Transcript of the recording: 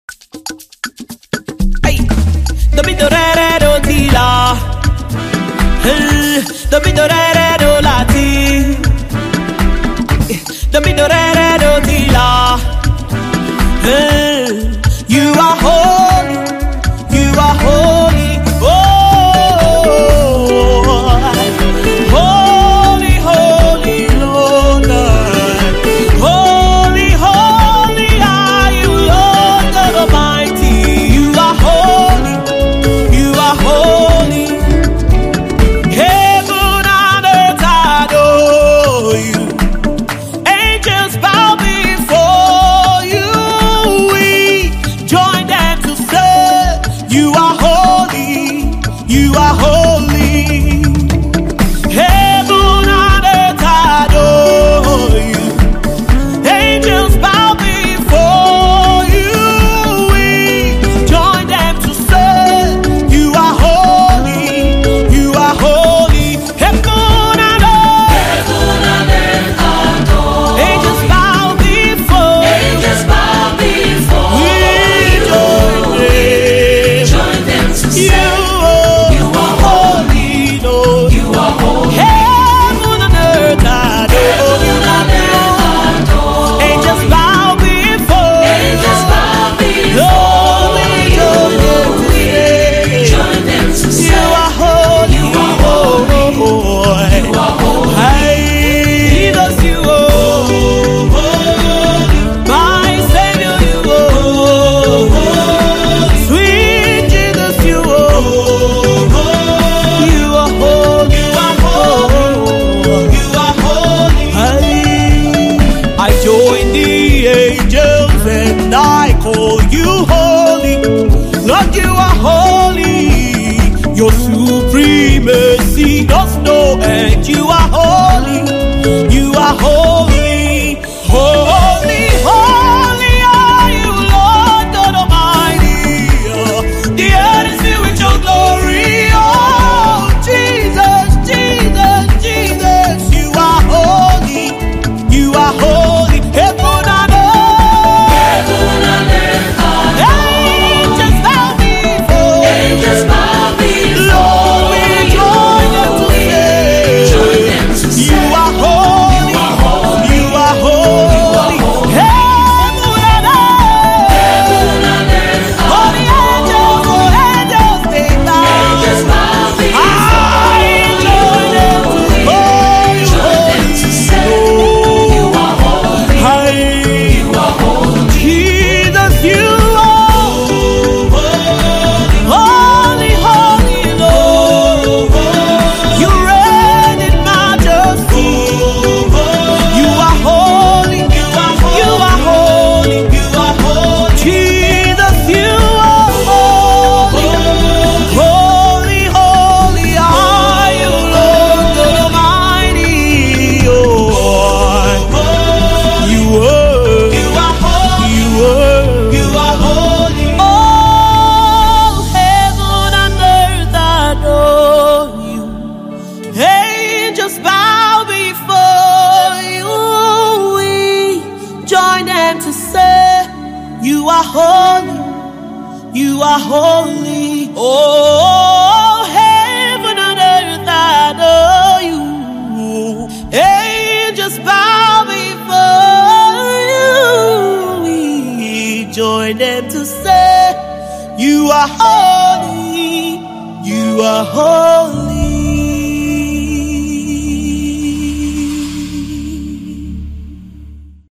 Hey, the bit of red odila, the bit of red olati, the bit of red odila. You are holy, you are holy. Oh, holy, holy Lord, holy, holy are you, Lord God Almighty. You are holy, you are holy. Heaven and earth adore you. Angels bow before you. We join them to say, you are holy, you are holy. Heaven and earth adore you. Angels bow before you. We join them to say, you are holy, you are holy. Heaven and earth, angels bow before. We join them. You are holy, Lord. Heaven and earth adore you. Angels bow before. Lord, we join them to say, you are holy, Lord. Hey, Jesus, you are holy. My Savior, you are holy. Sweet Jesus, you are holy. You are holy, you are holy, you are holy. I join the angels and I call you holy. Lord, you are holy. Your supremacy does no end. You are holy. You are holy. Holy, holy are you, Lord God Almighty. The earth is filled with your glory. Oh, Jesus, Jesus, Jesus. You are holy. You are holy. Heaven and earth. Angels bow before. Lord, we join them to say, you are holy. You are holy. Heaven and earth. Holy angels, oh angels, they bow. I join them to call you holy. Hey, Jesus, you are holy, holy Lord. You reign in majesty. You are holy. You are holy. You are holy. Jesus, you are holy. Holy, holy are you, Lord God Almighty. Oh, you are. You are holy. You are holy. All heaven and earth adore you. Angels bow before you. We join them to say, you are holy. You are holy. Oh, heaven and earth adore you. Angels bow before you. We join them to say, you are holy. You are holy.